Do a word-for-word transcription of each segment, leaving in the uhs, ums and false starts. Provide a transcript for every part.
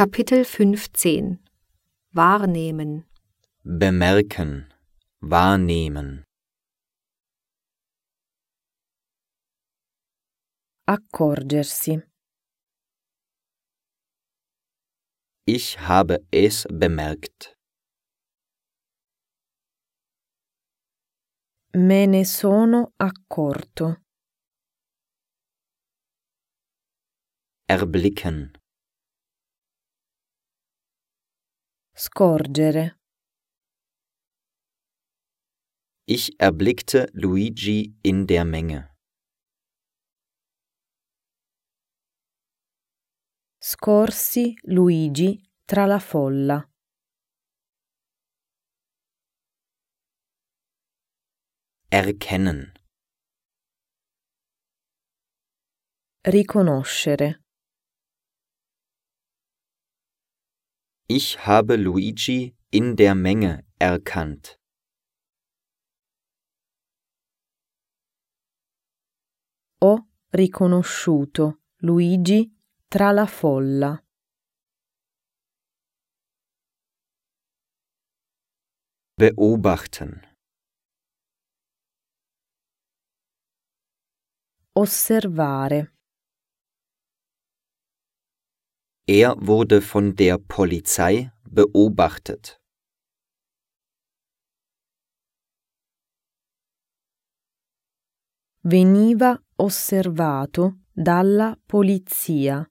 Kapitel fünfzehn Wahrnehmen. Bemerken, wahrnehmen. Accorgersi. Ich habe es bemerkt. Me ne sono accorto. Erblicken. Scorgere. Ich erblickte Luigi in der Menge. Scorsi Luigi tra la folla. Erkennen. Riconoscere. Ich habe Luigi in der Menge erkannt. Ho riconosciuto Luigi tra la folla. Beobachten. Osservare. Er wurde von der Polizei beobachtet. Veniva osservato dalla polizia.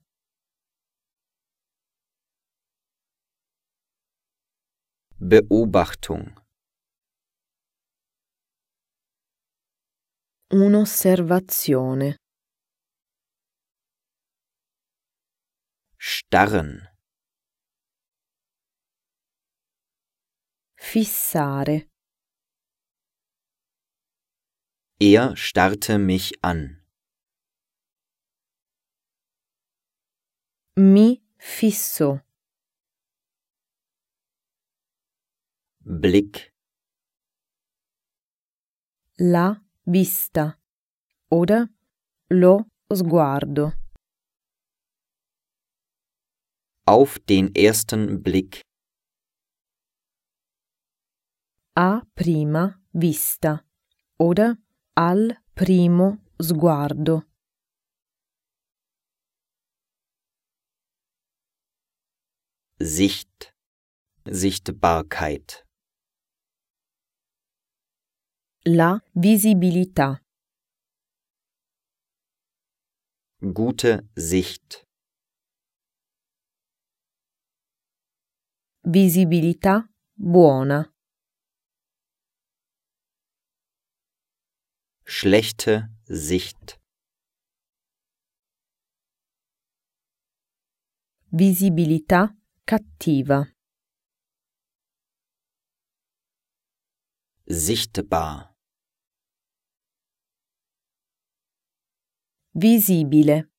Beobachtung. Un'osservazione. Starren. Fissare. Er starrte mich an. Mi fissò. Blick. La vista oder lo sguardo. Auf den ersten Blick. A prima vista oder al primo sguardo. Sicht. Sichtbarkeit. La visibilità. Gute Sicht. Visibilità buona. Schlechte Sicht. Visibilità cattiva. Sichtbar. Visibile.